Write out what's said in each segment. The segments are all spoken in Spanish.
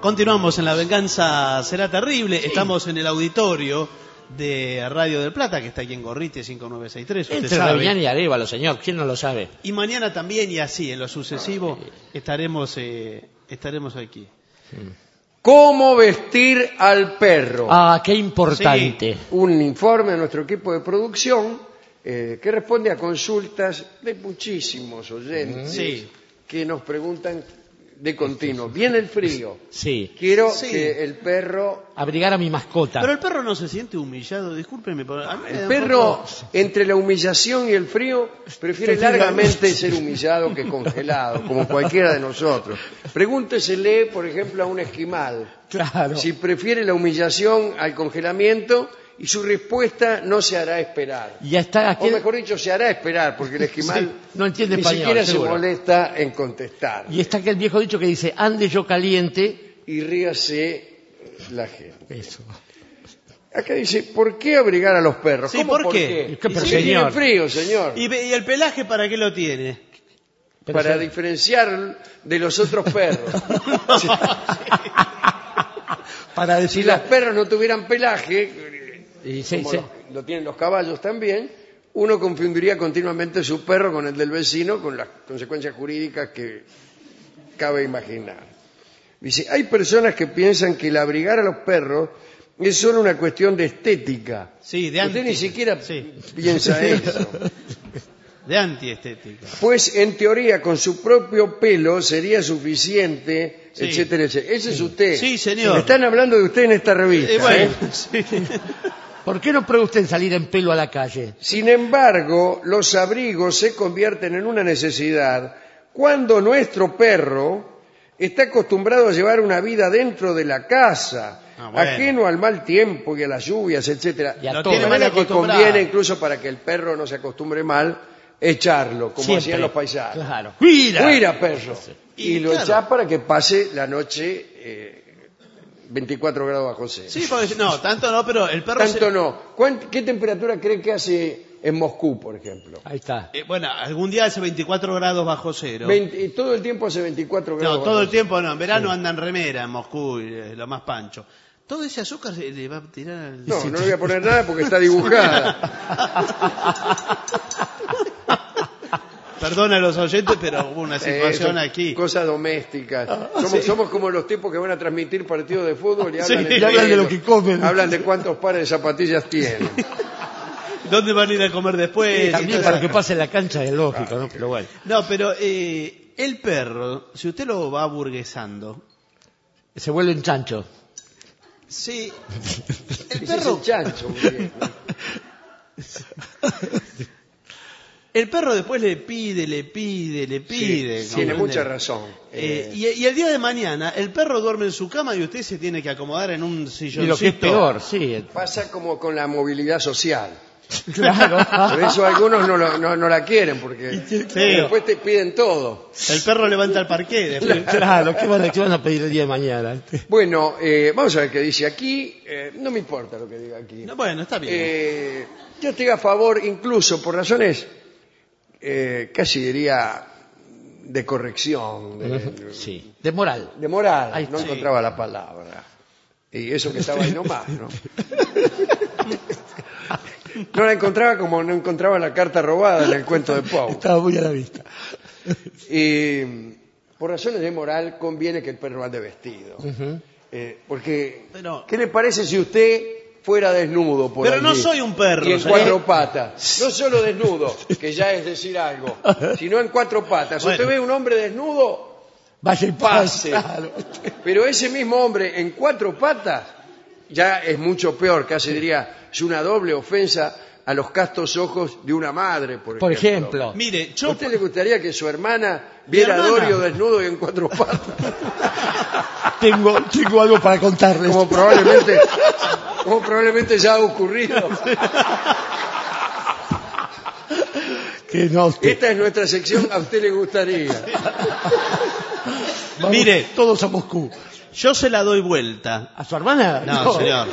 Continuamos en La Venganza Será Terrible. Sí. Estamos en el auditorio de Radio del Plata, que está aquí en Gorriti 5963. Entre Raviñán y Arévalo, señor. ¿Quién no lo sabe? Y mañana también, y así, en lo sucesivo, estaremos aquí. Sí. ¿Cómo vestir al perro? Ah, qué importante. Sí. Un informe de nuestro equipo de producción que responde a consultas de muchísimos oyentes que nos preguntan de continuo. Viene el frío. Sí. Quiero que el perro... abrigar a mi mascota. Pero el perro no se siente humillado, discúlpeme. El perro, entre la humillación y el frío, prefiere largamente ser humillado que congelado, como cualquiera de nosotros. Pregúntesele, por ejemplo, a un esquimal. Claro. Si prefiere la humillación al congelamiento, y su respuesta no se hará esperar. Ya está aquí... O mejor dicho, se hará esperar, porque el esquimal no entiende ni español, siquiera seguro. se molesta en contestar. Y está aquel viejo dicho que dice, ande yo caliente... y ríase la gente. Eso. Acá dice, ¿por qué abrigar a los perros? Sí, ¿Cómo ¿por qué? Pero, si señor. tiene frío, señor. ¿Y el pelaje para qué lo tiene? Para diferenciar de los otros perros. Para decir... Si los perros no tuvieran pelaje... Y lo tienen los caballos también, uno confundiría continuamente su perro con el del vecino, con las consecuencias jurídicas que cabe imaginar. Dice, hay personas que piensan que el abrigar a los perros es solo una cuestión de estética. Sí, de Usted ni siquiera piensa eso. De antiestética. Pues en teoría con su propio pelo sería suficiente, etcétera, etcétera. Ese es usted. Sí, señor. Me están hablando de usted en esta revista. Bueno, ¿Por qué no prueba usted en salir en pelo a la calle? Sin embargo, los abrigos se convierten en una necesidad cuando nuestro perro está acostumbrado a llevar una vida dentro de la casa, ajeno al mal tiempo y a las lluvias, etcétera. Y a todo. De manera que conviene, incluso para que el perro no se acostumbre mal, echarlo, como Siempre hacían los paisanos. Claro. ¡Cuira, perro! Y lo claro, echás para que pase la noche 24 grados bajo cero. Sí, porque no, tanto no, pero el perro... Tanto no. ¿Qué temperatura cree que hace en Moscú, por ejemplo? Ahí está. bueno, algún día hace 24 grados bajo cero. Todo el tiempo hace 24 grados No, todo el bajo tiempo no. En verano anda en remera en Moscú, y lo más pancho. Todo ese azúcar se le va a tirar al... No, no le voy a poner nada porque está dibujada. Perdona a los oyentes, pero hubo una situación aquí. Cosas domésticas. Somos como los tipos que van a transmitir partidos de fútbol y hablan, hablan de lo que comen. Hablan de cuántos pares de zapatillas tienen. ¿Dónde van a ir a comer después? También para que pase la cancha es lógico, ¿no? Pero bueno. No, pero el perro, si usted lo va aburguesando... Se vuelve un chancho. Sí. El Ese perro... es el chancho, muy bien. El perro después le pide. Sí, tiene mucha razón. Y el día de mañana, el perro duerme en su cama y usted se tiene que acomodar en un silloncito. Y lo que es peor, sí. Pasa como con la movilidad social. Claro. Por eso algunos no la quieren, porque después te piden todo. El perro levanta el parqué después. Claro, ¿qué van a pedir el día de mañana? Bueno, vamos a ver qué dice aquí. No me importa lo que diga aquí. No, bueno, está bien. Yo estoy a favor, incluso por razones, casi diría, de corrección. De moral. De moral, Ahí no encontraba la palabra. Y eso que estaba ahí nomás, ¿no? No la encontraba como no encontraba la carta robada en el cuento de Poe. Estaba muy a la vista. Y por razones de moral conviene que el perro ande vestido. Porque, ¿qué le parece si usted fuera desnudo por Pero allí? no soy un perro. Y en cuatro patas. No solo desnudo, que ya es decir algo, sino en cuatro patas. Bueno. Usted ve un hombre desnudo, Vaya y pase. Claro. Pero ese mismo hombre en cuatro patas ya es mucho peor, casi diría, es una doble ofensa a los castos ojos de una madre, por ejemplo. Mire, ¿A usted le gustaría que su hermana viera a Dorio desnudo y en cuatro patas? Tengo algo para contarles. Como probablemente ya ha ocurrido. Que no, Esta es nuestra sección, a usted le gustaría. Vamos, mire, todos a Moscú. Yo se la doy vuelta. ¿A su hermana? No, señor.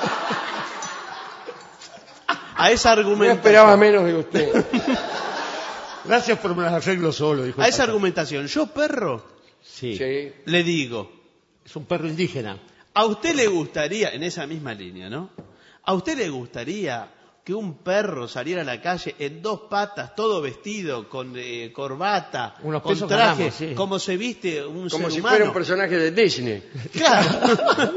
A esa No argumentación. esperaba menos de usted. Gracias por me las arreglo solo, dijo. A esa argumentación. Yo, perro, Sí. Sí. le digo, Es un perro indígena. ¿A usted le gustaría, en esa misma línea, ¿no? ¿A usted le gustaría que un perro saliera a la calle en dos patas, todo vestido, con corbata, Unos con pesos traje, ganamos, sí. como se viste un Como ser si humano? fuera un personaje de Disney. Claro.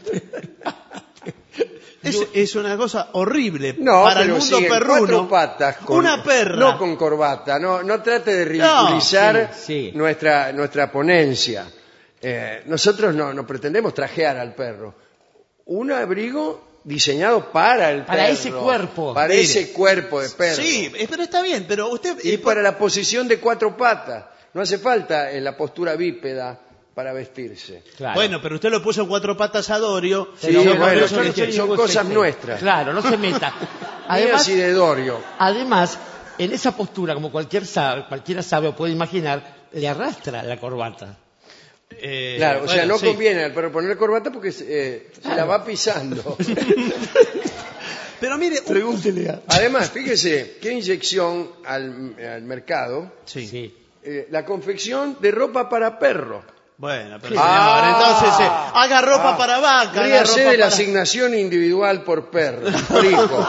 Es una cosa horrible No, para el pero mundo sí, en perruno. cuatro patas. Una perra. No con corbata. No trate de ridiculizar sí. nuestra ponencia. Nosotros no pretendemos trajear al perro. Un abrigo diseñado para el Para perro. ese cuerpo. Para Mire. ese cuerpo de perro. Sí, pero está bien, pero usted... Y para la posición de cuatro patas. No hace falta en la postura bípeda para vestirse. Claro. Bueno, pero usted lo puso en cuatro patas a Dorio. Sí, Pero bueno, por eso son- le estoy son diciendo cosas que- nuestras. Claro, no se meta. Mías Además, y de Dorio. además, en esa postura, como cualquiera sabe o puede imaginar, le arrastra la corbata. Claro, o sea, bueno, no sí. conviene al perro poner corbata porque se la va pisando. Pero mire... Pregúntele a... Además, fíjese, qué inyección al mercado, Sí. Sí. la confección de ropa para perro. Bueno, pero Ah. señor, entonces haga ropa para vaca, haga Ríase ropa de la para... asignación individual por perro. Frijo.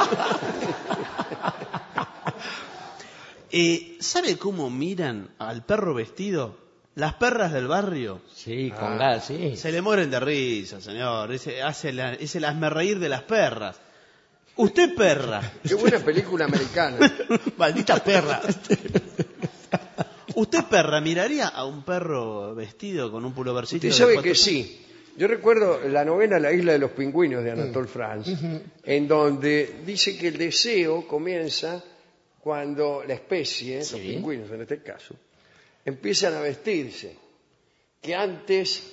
¿Sabe cómo miran al perro vestido? Las perras del barrio Sí, con gas, sí. se le mueren de risa, señor. Es el hazmerreír de las perras. Usted perra, Qué buena película americana. Maldita perra. usted perra, ¿miraría a un perro vestido con un pulovercito? Usted de sabe cuatro- que sí. Yo recuerdo la novela La isla de los pingüinos de Anatole France, en donde dice que el deseo comienza cuando la especie, los pingüinos en este caso, empiezan a vestirse. Que antes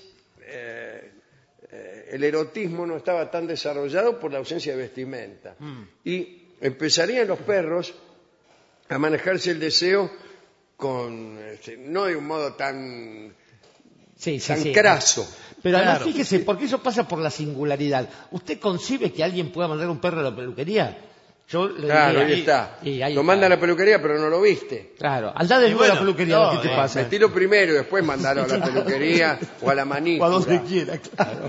el erotismo no estaba tan desarrollado por la ausencia de vestimenta. Y empezarían los perros a manejarse el deseo con no de un modo tan Sí, sí, tan sí. craso. Pero además, Claro. fíjese, porque eso pasa por la singularidad. ¿Usted concibe que alguien pueda mandar un perro a la peluquería? Yo le Claro, diría, ahí está. y ahí Lo está. manda a la peluquería, pero no lo viste. Claro, andá de Y nuevo a la bueno, peluquería, no, ¿qué te pasa? Metilo primero y después mandalo a la peluquería o a la O a manícula. donde quiera, claro.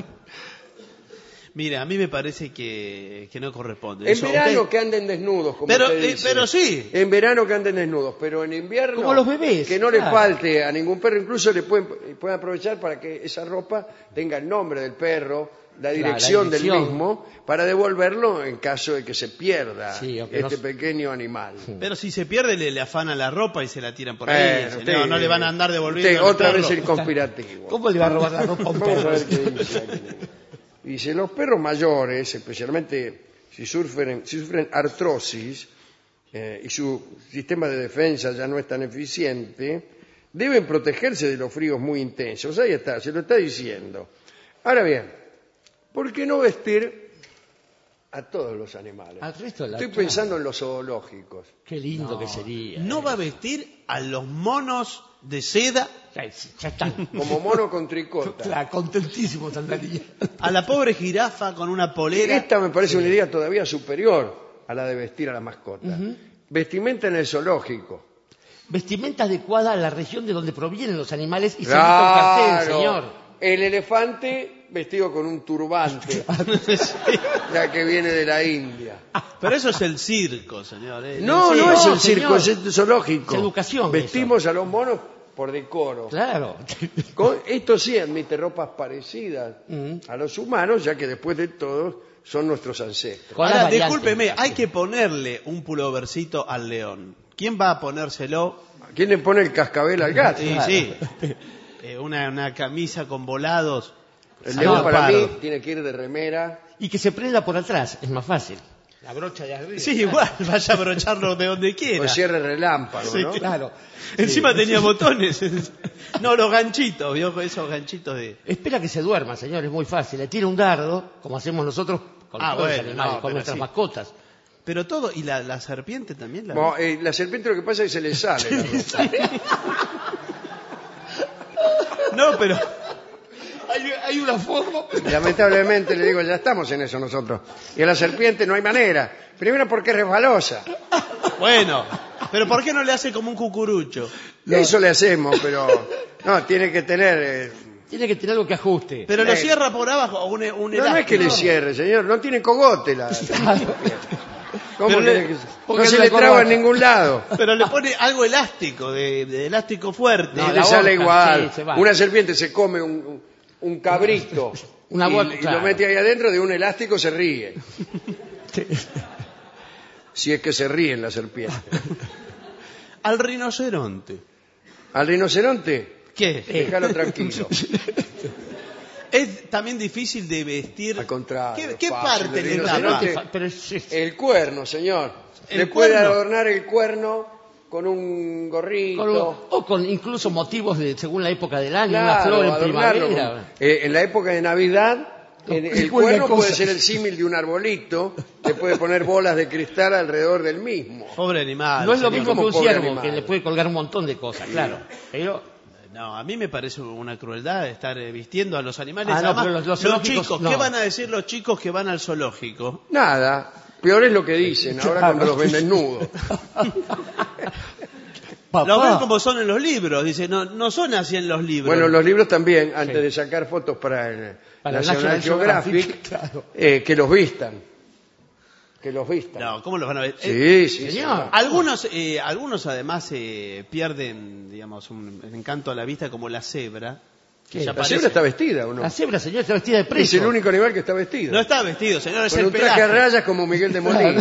Mira, a mí me parece que no corresponde. En Eso, verano usted- que anden desnudos, como Pero, usted dice. pero sí. En verano que anden desnudos, pero en invierno... Como los bebés, Que no le claro. falte a ningún perro, incluso le pueden aprovechar para que esa ropa tenga el nombre del perro, la dirección, del dirección. mismo, para devolverlo en caso de que se pierda Sí, o que no este se- pequeño animal. Pero si se pierde, le afanan la ropa y se la tiran por ahí. Bueno, señor. usted- No le van a andar devolviendo. usted al otra perro. vez el conspirativo. ¿Cómo le va a robar la ropa a un Vamos a perro? ver qué dice aquí. Dice, los perros mayores, especialmente si sufren artrosis y su sistema de defensa ya no es tan eficiente, deben protegerse de los fríos muy intensos. Ahí está, se lo está diciendo. Ahora bien, ¿por qué no vestir a todos los animales? Al resto de la Estoy clase. pensando en los zoológicos. Qué lindo que sería. No va a vestir a los monos de seda, Ya están. Como mono con tricota. Claro, contentísimos andaría. a la pobre jirafa con una polera. Esta me parece una idea todavía superior a la de vestir a la mascota. Vestimenta en el zoológico. Vestimenta adecuada a la región de donde provienen los animales y se necesita un cartel, señor. El elefante vestido con un turbante, ya que viene de la India. Pero eso es el circo, señor. No, Sí. no es no, el circo, señor. es el zoológico. Es educación, Vestimos a los monos por decoro. Claro. Esto sí admite ropas parecidas a los humanos, ya que después de todo son nuestros ancestros. Con las Ahora, variantes. discúlpeme, hay que ponerle un pulovercito al león. ¿Quién va a ponérselo? ¿Quién le pone el cascabel al gato? Sí, sí. Una camisa con volados. El león para mí Leopardo. tiene que ir de remera. Y que se prenda por atrás, es más fácil. La brocha de arriba. Sí, igual, vaya a abrocharlo de donde quiera. Con cierre relámpago, Sí, ¿no? Claro. Encima tenía botones. No, los ganchitos, vio esos ganchitos de... Espera que se duerma, señor, es muy fácil. Le tira un dardo, como hacemos nosotros con Ah, todos los bueno, animales, no, con pero nuestras sí. mascotas. Pero todo, y la serpiente también. No, la serpiente lo que pasa es que se le sale. la ropa. No, pero... Hay una forma. Lamentablemente le digo, ya estamos en eso nosotros. Y a la serpiente no hay manera. Primero porque es resbalosa. Bueno, pero ¿por qué no le hace como un cucurucho? Eso le hacemos, pero no, tiene que tener Tiene que tener algo que ajuste. Pero lo cierra por abajo, un elástico. No es que le cierre, señor, no tiene cogote la ¿Cómo Pero quiere que no porque se la le traba corbata. en ningún lado? Pero le pone algo elástico, de elástico fuerte. No, Le la sale boca, igual. sí, se va. Una serpiente se come un cabrito Una y boca, lo claro. mete ahí adentro, de un elástico se ríe. Si es que se ríen las serpientes. Al rinoceronte. Al rinoceronte, ¿Qué? déjalo tranquilo. Es también difícil de vestir. Al contrario, ¿Qué fácil, parte el le rinoceronte. tapa? Pero El cuerno, señor. ¿El Le puede cuerno? adornar el cuerno con un gorrito. o con incluso motivos según la época del año, Claro, una flor en adornarlo primavera. con- en la época de Navidad, el Cuelga cuerno puede cosas. ser el símil de un arbolito, le puede poner bolas de cristal alrededor del mismo. Pobre animal. No es lo señor. mismo que como un pobre ciervo, animal. que le puede colgar un montón de cosas, claro. Pero No, a mí me parece una crueldad estar vistiendo a los animales. Ah, no, Además, pero los zoológicos, chicos, no. ¿qué van a decir los chicos que van al zoológico? Nada, peor es lo que dicen ahora Claro. cuando los venden nudos. Lo ven como son en los libros. Dice, no son así en los libros. Bueno, los libros también, antes de sacar fotos para el Para el National National Geographic, Geographic, claro. que los vistan. Que los vistan. No, ¿cómo los van a ver? Sí, sí, señor. señor. Algunos además pierden, digamos, un encanto a la vista, como la cebra. Que ¿Qué? ya La parece- cebra está vestida, ¿o no? la cebra, señor, está vestida de Es preso. el único animal que está vestido. No está vestido, señor, es Con el un traje a pelaje. rayas como Miguel de Molina.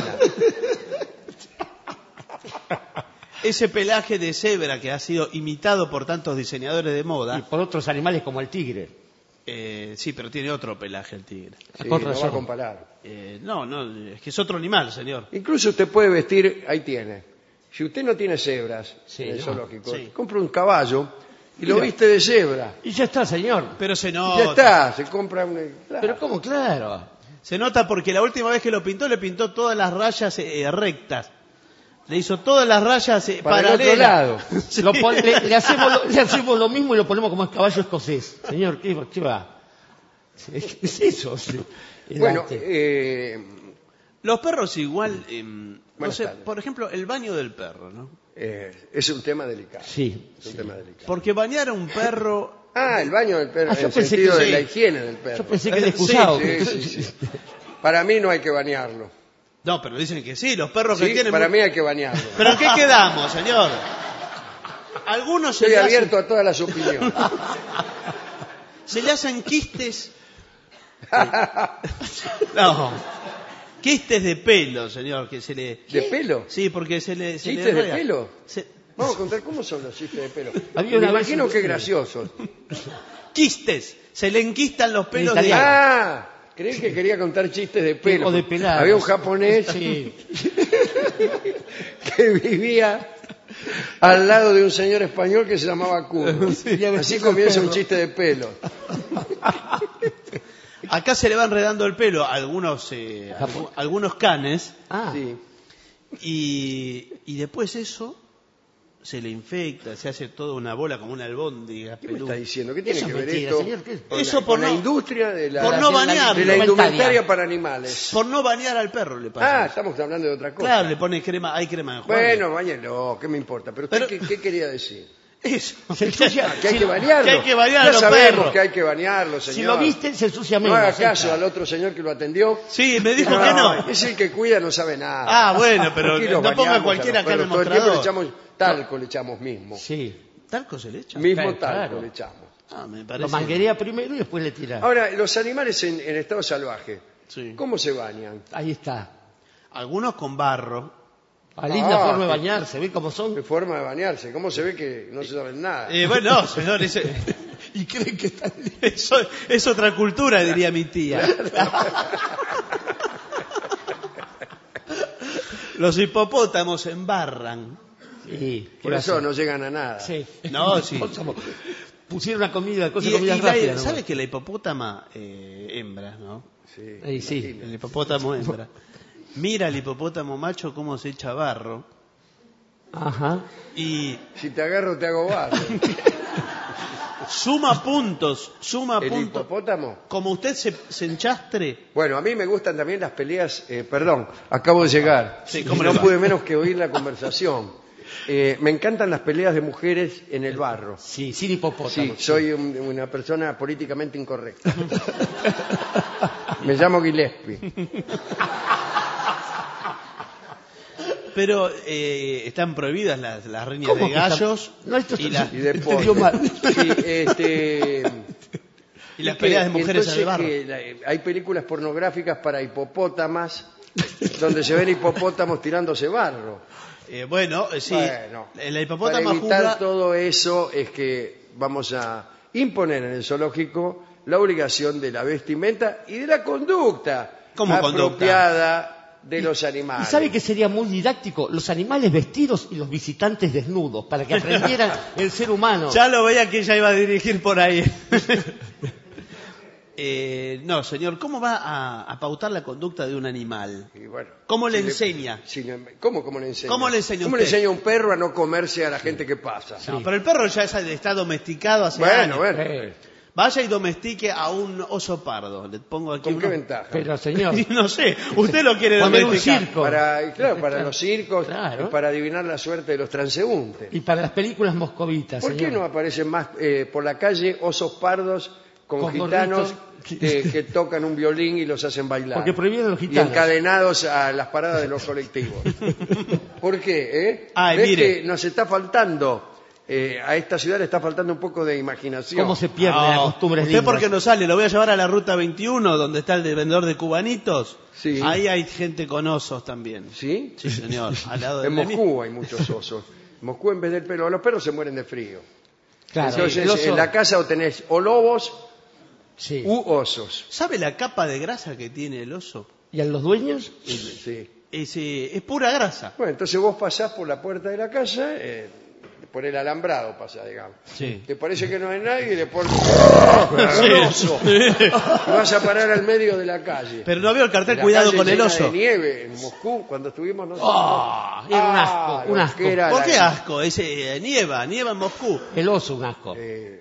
Ese pelaje de cebra que ha sido imitado por tantos diseñadores de Y moda. por otros animales como el tigre. Sí, pero tiene otro pelaje el tigre. Sí, Con no va a razón. comparar. No, es que es otro animal, señor. Incluso usted puede vestir, ahí tiene. Si usted no tiene cebras Sí, en el no. zoológico, Sí. compra un caballo y lo Mira. viste de cebra. Y ya está, señor. Pero se Y nota. ya está, se compra un... claro. Pero ¿cómo? Claro. Se nota porque la última vez que lo pintó, le pintó todas las rayas rectas. Le hizo todas las rayas Para el paralelas. otro lado. Sí. Le hacemos lo mismo y lo ponemos como caballo escocés. Señor, ¿qué va? Es eso. Sí. El Bueno, arte. Los perros igual, no Buenas sé, tardes. por ejemplo, el baño del perro, ¿no? es un tema delicado. Sí. Es un tema delicado. Porque bañar a un perro, Ah, el baño del perro, Ah, en yo el pensé sentido que de sí. la higiene del perro. Yo pensé que era excusado. Sí, sí, sí. Para mí no hay que bañarlo. no, pero dicen que sí, los perros que Sí, tienen... para mí hay que bañarlo. ¿Pero en qué quedamos, señor? Algunos Estoy abierto a todas las opiniones. se le hacen quistes... No, quistes de pelo, señor, que se le... ¿De pelo? Sí, porque se le ¿Chistes de enreda. pelo? Se- Vamos a contar cómo son los chistes de pelo. Había Me una vez imagino un- que graciosos. Quistes, se le enquistan los pelos de... italiano. Ah, creí que quería contar chistes de pelo. O de pelados. Había un japonés Sí. que vivía al lado de un señor español que se llamaba Cuno. Así comienza un chiste de pelo. Acá se le va enredando el pelo a algunos canes Ah, Sí. y después eso se le infecta, se hace toda una bola como una albóndiga ¿Qué me peluda. está diciendo? ¿Qué tiene Eso que es ver mentira, esto señor, ¿qué? con Eso la, por con la no- industria de la, por no bañarlo. de la indumentaria. indumentaria para animales? Por no bañar al perro le Ah, pasa. estamos hablando de otra cosa. Claro, le pone crema, hay crema de enjuague. Bueno, bañelo, ¿qué me importa? Pero usted, Pero- ¿qué quería decir? Eso. Se ensucia. Que hay Si- que bañarlo. que hay que bañar a Ya los sabemos perros. que hay que bañarlo, señor. Si lo viste, se ensucia No menos. haga ahí caso está. al otro señor que lo atendió. Sí, me dijo que no. Es el que cuida, no sabe nada. Ah, bueno, pero Aquí los no ponga bañamos cualquiera a los acá en el perros. Todo el tiempo le mostrador. echamos talco, le echamos mismo. Sí. ¿Talco se le echa? Mismo Claro, talco claro. le echamos. Ah, me Lo parece. manguerea primero y después le tira. Ahora, los animales en estado salvaje, Sí. ¿cómo se bañan? Ahí está. Algunos con barro. A linda Ah, forma de qué- bañarse, ¿ve cómo son? ¿Qué forma de bañarse? ¿Cómo se ve que no se saben nada? Bueno, no, señor, Y creen que están... eso es otra cultura, diría mi tía. Los hipopótamos embarran. Sí, ¿qué Por va a eso hacer? no llegan a nada. Sí. No, sí. Pusieron una comida, cosas Y comidas rápidas. ¿sabe que la hipopótama hembra, no? Sí. Ahí sí. El hipopótamo hembra. Mira el hipopótamo macho cómo se echa barro Ajá. y Si te agarro, te hago barro. suma puntos. ¿El hipopótamo? Como usted se enchastre. Bueno, a mí me gustan también las peleas. Perdón, acabo de llegar. Sí, ¿cómo no le va? pude menos que oír la conversación. Me encantan las peleas de mujeres en el barro. Sí, sin hipopótamo. Sí, soy una persona políticamente incorrecta. Me llamo Gillespie. Pero están prohibidas las riñas ¿Cómo de que están? gallos No, esto y, está- Y de entendió pollo. mal. Sí, y las peleas de mujeres en el barro. Hay películas pornográficas para hipopótamas donde se ven hipopótamos tirándose barro. Sí, Bueno, la hipopótama para evitar juzga... todo eso es que vamos a imponer en el zoológico la obligación de la vestimenta y de la conducta ¿Cómo conducta? apropiada de los ¿Y animales. sabe que sería muy didáctico? Los animales vestidos y los visitantes desnudos, para que aprendieran el ser humano. Ya lo veía que ella iba a dirigir por ahí. No, señor, ¿cómo va a pautar la conducta de un animal? Y bueno, ¿Cómo le si enseña? ¿Cómo le enseña? ¿Cómo le enseña ¿Cómo le usted? enseña a un perro a no comerse a la gente que pasa? No, pero el perro ya está domesticado hace Bueno, años. Vaya y domestique a un oso pardo. Le pongo aquí ¿Con qué uno. ventaja? Pero, señor, No sé, usted lo quiere poner un domesticar. circo. Para los circos Claro. y para adivinar la suerte de los transeúntes. Y para las películas moscovitas, ¿Por qué señor. no aparecen más por la calle osos pardos con gitanos gorritos. que tocan un violín y los hacen bailar? Porque prohibieron los Y gitanos. encadenados a las paradas de los colectivos. ¿Por qué? Ay, ¿Ves mire. que nos está faltando, a esta ciudad le está faltando un poco de imaginación? ¿Cómo se pierde la costumbre ¿Usted lindas? por qué no sale? Lo voy a llevar a la ruta 21, donde está el vendedor de cubanitos. Sí. Ahí hay gente con osos también. ¿Sí? Sí, señor. Al lado En de Moscú hay muchos osos. En Moscú en vez del pelo, los perros se mueren de frío. Claro, Entonces el oso- en la casa o tenés o lobos Sí. u osos. ¿Sabe la capa de grasa que tiene el oso? ¿Y a los dueños? Sí. Es pura grasa. Bueno, entonces vos pasás por la puerta de la casa, por el alambrado pasás, digamos. Sí. Te parece que no hay nadie y le pones un oso. Y vas a parar al medio de la calle. Pero no veo el cartel, La cuidado calle con el llena oso. de nieve en Moscú, cuando estuvimos nosotros. ¡Ah! Era un asco, un lo asco. que era ¿Por la- qué asco? Nieva en Moscú. El oso, un asco.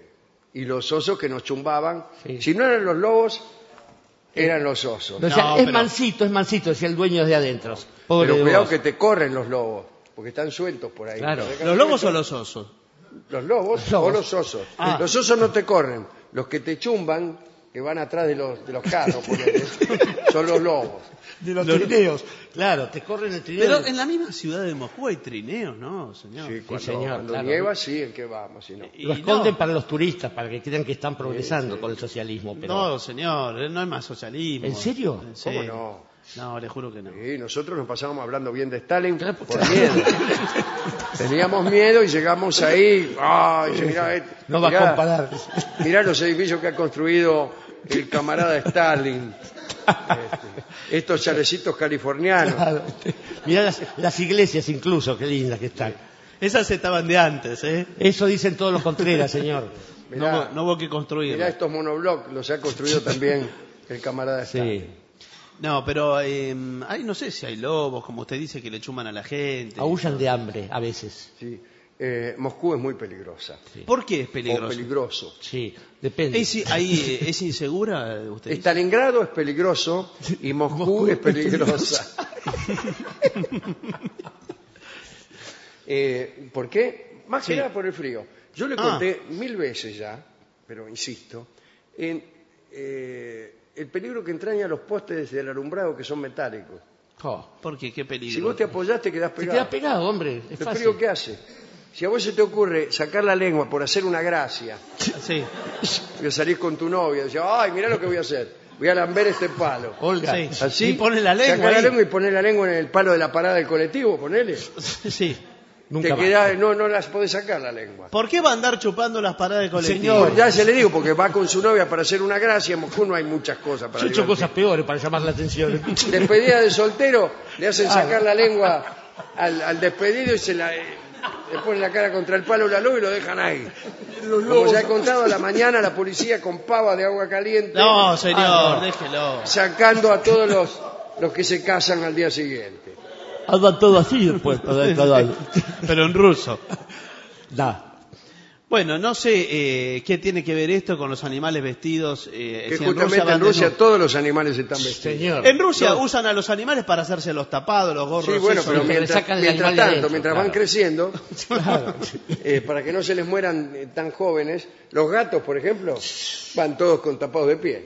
Y los osos que nos chumbaban. Sí. Si no eran los lobos, eran los osos. O sea, No, es pero- mansito, decía el dueño de adentro. Pobre Pero de cuidado vos. que te corren los lobos, porque están sueltos por ahí. Claro. Te dejan ¿Los lobos o sueltos. los osos? Los lobos Los lobos. o los osos. Ah. Los osos no te corren. Los que te chumban, que van atrás de los carros, ponele, son los lobos. De los trineos. Claro, te corren el trineo. Pero en la misma ciudad de Moscú hay trineos, ¿no, señor? Sí, cuando, señor, cuando claro. nieva, sí, ¿en qué vamos? Si no. Y Lo esconden no. para los turistas, para que crean que están progresando con el socialismo. Pero... No, señor, no es más socialismo. ¿En serio? Sí. ¿Cómo no? No, le juro que no. Sí, nosotros nos pasábamos hablando bien de Stalin Claro, por miedo. Teníamos miedo y llegamos ahí. ¡Ay! Mirá, No va a mirá, comparar. mirá los edificios que ha construido el camarada Stalin. Estos chalecitos californianos. Claro. Mirá las iglesias incluso, qué lindas que están. Esas estaban de antes, ¿eh? Eso dicen todos los Contreras, señor. Mirá, No hubo que construir. mirá estos monoblocks, los ha construido también el camarada Stalin. Sí. No, pero ahí no sé si hay lobos, como usted dice, que le chuman a la gente. Aullan de hambre a veces. Sí. Moscú es muy peligrosa. ¿Por qué es O peligroso? peligroso. Sí, depende. ¿Es insegura, usted dice? Stalingrado es peligroso y Moscú es peligrosa. ¿Por qué? Más que Sí. nada por el frío. Yo le conté 1000 veces ya, pero insisto, en el peligro que entraña los postes del alumbrado que son metálicos. Oh. ¿Por qué? ¿Qué peligro? Si vos te apoyás te quedás Se pegado. queda pegado, hombre. Es ¿El fácil. frío qué hace? Si a vos se te ocurre sacar la lengua por hacer una gracia, Sí, que salís con tu novia y decís, ay, mirá lo que voy a hacer. Voy a lamber este palo. Olga. sí. Así, Y pone la lengua saca la ahí. lengua y pone la lengua en el palo de la parada del colectivo, ponele. sí. Nunca Te más. queda, no las podés sacar la lengua. ¿Por qué va a andar chupando las paradas de colectivo? Señor. Ya se le digo, porque va con su novia para hacer una gracia. En Moscú no hay muchas cosas para Yo he hecho divertir. cosas peores para llamar la atención. Despedida de soltero, le hacen sacar la lengua al despedido y le ponen la cara contra el palo de la luz y lo dejan ahí. Como ya he contado, a la mañana la policía con pava de agua caliente No, señor, déjelo. sacando a todos los que se casan al día siguiente. Hablan todo así después para el canal. Pero en ruso. Da. Bueno, no sé qué tiene que ver esto con los animales vestidos. Que si justamente en van Rusia desnudos. todos los animales están vestidos. Señor. En Rusia usan a los animales para hacerse los tapados, los gorros. Sí, bueno, esos. pero que le mientras, sacan el mientras animal de tanto, adentro, mientras van claro. creciendo, Claro. para que no se les mueran tan jóvenes, los gatos, por ejemplo, van todos con tapados de piel.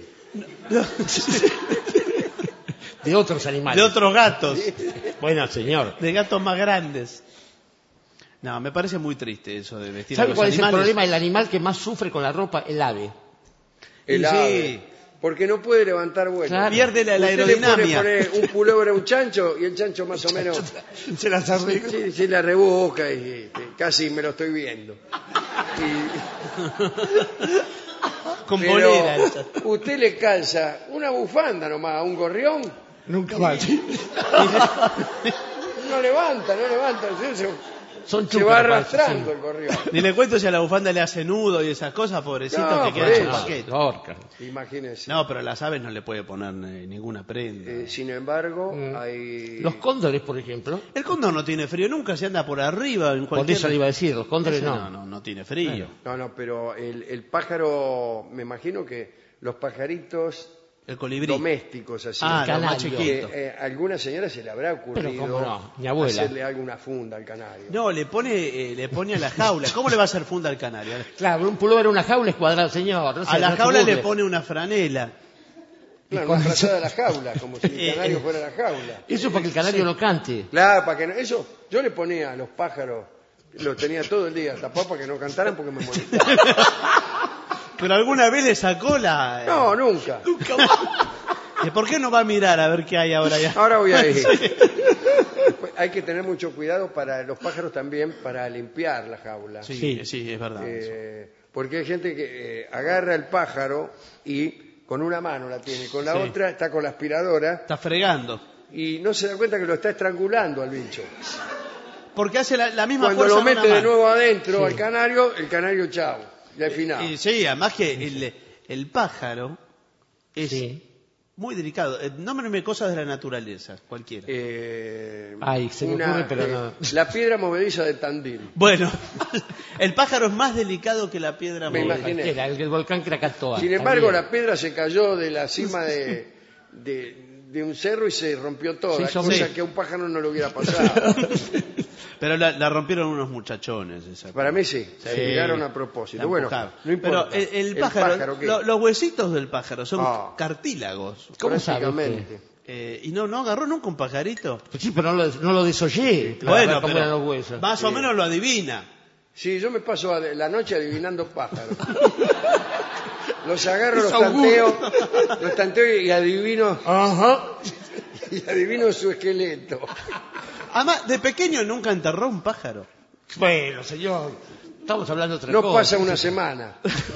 De otros animales. De otros gatos, Bueno, señor. de gatos más grandes. No, me parece muy triste eso de vestir a ¿Sabe los cuál es el animales. problema? El animal que más sufre con la ropa, el ave. El Y ave, sí. porque no puede levantar vuelo. Claro. Pierde la Usted aerodinámica. le pone un pullover a un chancho y el chancho más o menos Se las arregla. sí, la rebusca y casi me lo estoy viendo. Con Pero polera. usted le calza una bufanda nomás a un gorrión, Nunca más. no levanta, Son se va chúcaros, arrastrando sí. el gorrión. Ni le cuento si a la bufanda le hace nudo y esas cosas, pobrecito, No, que por queda hecho eso. paquete. Lorca. Imagínese. No, pero a las aves no le puede poner ninguna prenda. Sin embargo, hay... Los cóndores, por ejemplo. El cóndor no tiene frío, nunca se anda por arriba. En Por cualquier... eso le iba a decir, los cóndores Ese no. no tiene frío. No, pero el pájaro, me imagino que los pajaritos El colibrí. domésticos así. Ah, El los más canario. chiquitos. A alguna señora se le habrá ocurrido Pero cómo no, mi abuela. hacerle alguna funda al canario. No, le pone a la jaula. ¿Cómo le va a hacer funda al canario? Claro, un pullover, una jaula es cuadrado, señor. No sé, A la no se jaula le burle. pone una franela. Claro, una frazada de la jaula, como si el canario fuera la jaula. Eso es para que el canario no cante. Claro, para que no, eso yo le ponía a los pájaros, los tenía todo el día tapado para que no cantaran porque me molestaban. Pero alguna vez le sacó la... No, nunca. ¿Y por qué no va a mirar a ver qué hay ahora ya? Ahora voy a ir. Hay que tener mucho cuidado para los pájaros también, para limpiar la jaula. Sí, es verdad. Porque hay gente que agarra el pájaro y con una mano la tiene, con la Sí. otra está con la aspiradora Está fregando. y no se da cuenta que lo está estrangulando al bicho. Porque hace la misma Cuando fuerza lo en una mete de mano. nuevo adentro al canario, el canario chao, y al final. Y sí, además que el pájaro es Sí. muy delicado. Nómbreme cosas de la naturaleza, cualquiera. Ay, se me ocurre, pero no. La piedra movediza de Tandil. Bueno, el pájaro es más delicado que la piedra Me movediza. imaginé. Era el volcán Krakatoa. Sin embargo, también. la piedra se cayó de la cima de un cerro y se rompió toda, Se hizo cosa sí. que a un pájaro no le hubiera pasado. Pero la rompieron unos muchachones. Esa. Para mí sí, Sí. se llegaron a propósito. La Bueno, empujaron. no importa. Pero el pájaro, ¿qué? los huesitos del pájaro son Ah. cartílagos. ¿Cómo sabe Prácticamente. Y no agarró nunca un pajarito. Pues sí, pero no lo desoyé. Para Bueno, ver cómo pero eran los huesos. más o menos lo adivina. Sí, yo me paso la noche adivinando pájaros. Los agarro, Es augurio. los tanteo y adivino Ajá. su esqueleto. Además, de pequeño nunca enterró un pájaro. Bueno, señor, estamos hablando de otra No cosa. pasa una semana.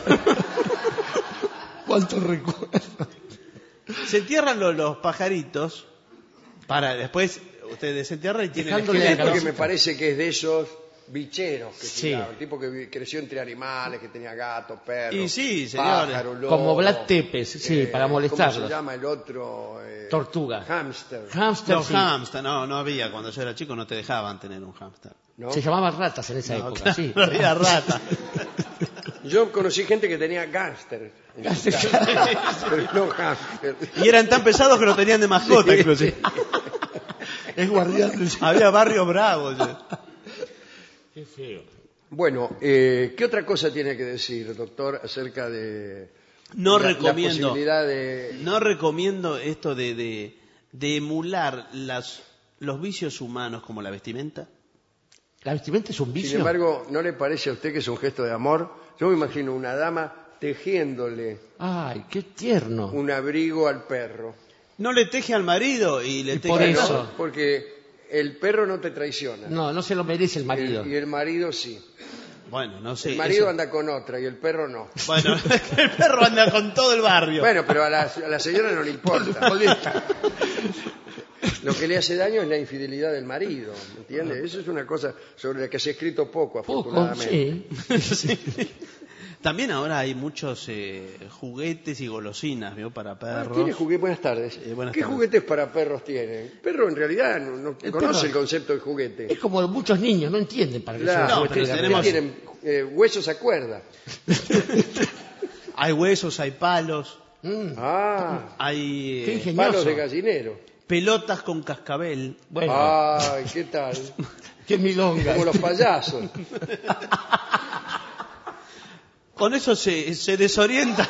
¿Cuántos recuerdos? Se entierran los pajaritos para después usted desentierra y tiene el Dejándole esqueleto. la Porque me parece que es de esos bicheros que Sí. tiraron, tipo que creció entre animales, que tenía gatos, perros, Y sí, señores. pájaros, lobos, Como Vlad Tepes, sí, para ¿Cómo molestarlos. se llama el otro? Tortuga. Hámster. Hamster, Los sí. hamsters, no había. Cuando yo era chico no te dejaban tener un hámster. ¿No? Se llamaban ratas en esa No, época, claro, sí. no había rata. Yo conocí gente que tenía gángster. en su casa, pero no hámster. Y eran tan pesados que lo tenían de mascota, Sí. inclusive. Es guardián del... Había barrios bravos. Qué feo. Bueno, ¿qué otra cosa tiene que decir, doctor, acerca de No la recomiendo. posibilidad de... No recomiendo esto de emular los vicios humanos como la vestimenta. ¿La vestimenta es un vicio? Sin embargo, ¿no le parece a usted que es un gesto de amor? Yo me imagino una dama tejiéndole Ay, qué tierno. un abrigo al perro. No le teje al marido y le Y teje por al eso. otro. ¿No? Porque el perro no te traiciona. No se lo merece el marido. Y el marido sí. Bueno, no sé. El marido eso- anda con otra y el perro no. Bueno, el perro anda con todo el barrio. Bueno, pero a la señora no le importa. Lo que le hace daño es la infidelidad del marido, ¿me entiende? Eso es una cosa sobre la que se ha escrito poco, Poco, afortunadamente. sí. También ahora hay muchos juguetes y golosinas, ¿vio? Para perros. ¿Tiene juguetes? Buenas tardes. Buenas ¿Qué tardes. juguetes para perros tienen? El perro en realidad no conoce el concepto de juguete. Es como muchos niños, no entienden para qué Claro, son No, juguetes pero de tenemos- verdad. Tienen huesos a cuerda. Hay huesos, hay palos, Ah, hay Qué ingenioso. palos de gallinero. pelotas con cascabel. Bueno, Ay, ¿qué tal? qué milonga. Como los payasos. Con eso se desorienta.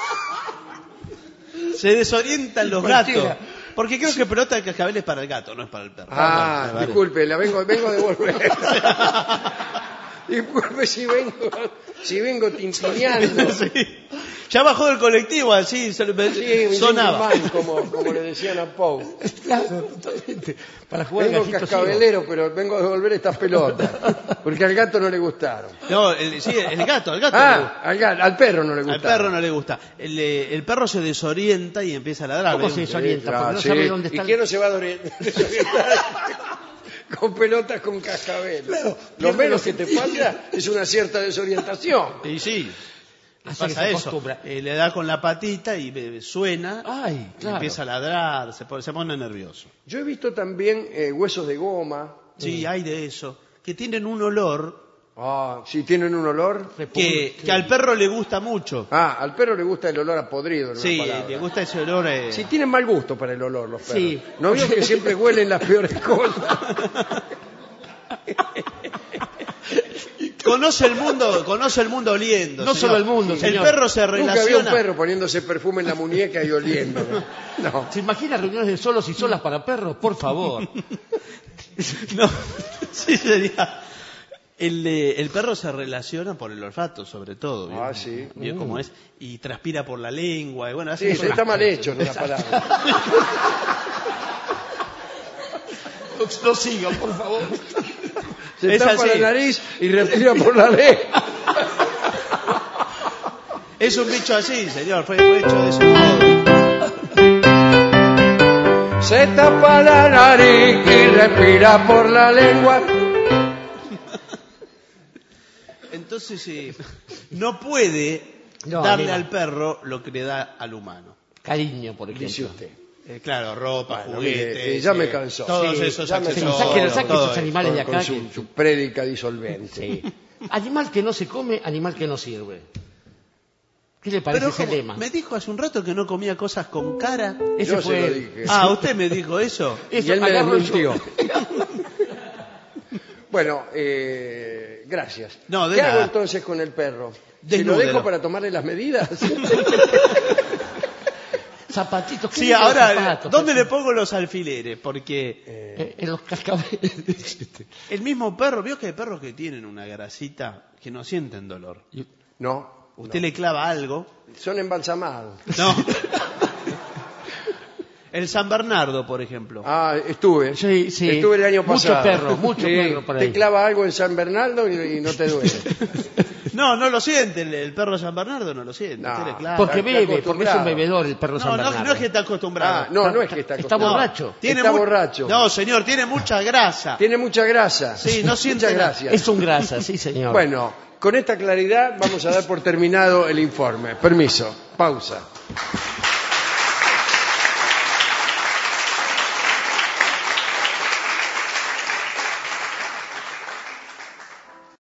Se desorientan los Cualquiera. gatos. Porque creo que pelota de cascabel es para el gato, no es para el perro. Ah, Perdón, disculpe, la vengo a devolver. Disculpe si vengo tintineando. Sí. Ya bajó del colectivo, así Sí, sonaba. un como le decían a Poe. Claro, totalmente. Para jugar Vengo gatito cascabelero, pero vengo a devolver estas pelotas. Porque al gato no le gustaron. No, sí, el gato, al Al perro no le gustaron. perro no le gusta. El perro se desorienta y empieza a ladrar. ¿Cómo ¿Ve? se desorienta? Porque no Sí. sabe dónde ¿Y está. quién no se va a desorientar con pelotas con cascabel? Claro, Lo menos que te falta es una cierta desorientación. Y sí, Hace que pasa se eso. acostumbra. Le da con la patita y suena, Ay, y claro. empieza a ladrar, se pone nervioso. Yo he visto también huesos de goma. Sí, hay de eso. Que tienen un olor Si tienen un olor. que al perro le gusta mucho. Al perro le gusta el olor a podrido, en una Sí, palabra. le gusta ese olor. Sí, tienen mal gusto para el olor los perros. Sí. ¿No vio que siempre huelen las peores cosas? Conoce el mundo oliendo. No señor. solo el mundo, El señor. perro se Nunca vi un relaciona. perro poniéndose perfume en la muñeca y oliéndolo. No. ¿Se imagina reuniones de solos y solas para perros? Por favor. No, sí sería. El perro se relaciona por el olfato, sobre todo. ¿vio? Sí. ¿Vio cómo es? Y transpira por la lengua. Y bueno, Sí, hace está mal hecho, en una palabra. No sigan, por favor. Se Es tapa así. la nariz y respira por la lengua. Es un bicho así, señor. Fue hecho de ese modo. Se tapa la nariz y respira por la lengua. Entonces, no puede No, darle mira. al perro lo que le da al humano. Cariño, por ejemplo. Dice usted. Claro, ropa, Bueno, juguetes. mire, ya me cansó. Todos Sí, esos ya me accesorios. cansó. Saque todo esos eso. animales de acá. Con su prédica disolvente. Sí. Animal que no se come, animal que no sirve. ¿Qué le parece Pero ese ¿cómo? lema? Me dijo hace un rato que no comía cosas con cara. Ese Yo fue se lo él. dije. ¿Usted me dijo eso? Y él me agarro yo. desmintió. Bueno, gracias. No, de ¿Qué nada. hago entonces con el perro? ¿Se lo Desnúdelo. dejo para tomarle las medidas? Zapatitos. ¿qué Sí, dice los ahora, zapatos? ¿dónde le pongo los alfileres? Porque En los cascabeles. el mismo perro, vio que hay perros que tienen una grasita que no sienten dolor. No, Usted le clava algo. son embalsamados. No. El San Bernardo, por ejemplo. Estuve. Sí, sí. Estuve el año Mucho pasado. mucho perro por ahí. Te clava algo en San Bernardo y no te duele. No lo siente, el perro San Bernardo no lo siente. No. Usted le clava. Porque Está bebe, porque es acostumbrado. un bebedor el perro San Bernardo. No es que está acostumbrado. No es que está Está acostumbrado. borracho. Está borracho. No, señor, tiene mucha grasa. Tiene mucha grasa. Sí, no siente Muchas nada. gracias. Es un grasa, sí, señor. Bueno, con esta claridad vamos a dar por terminado el informe. Permiso. Pausa.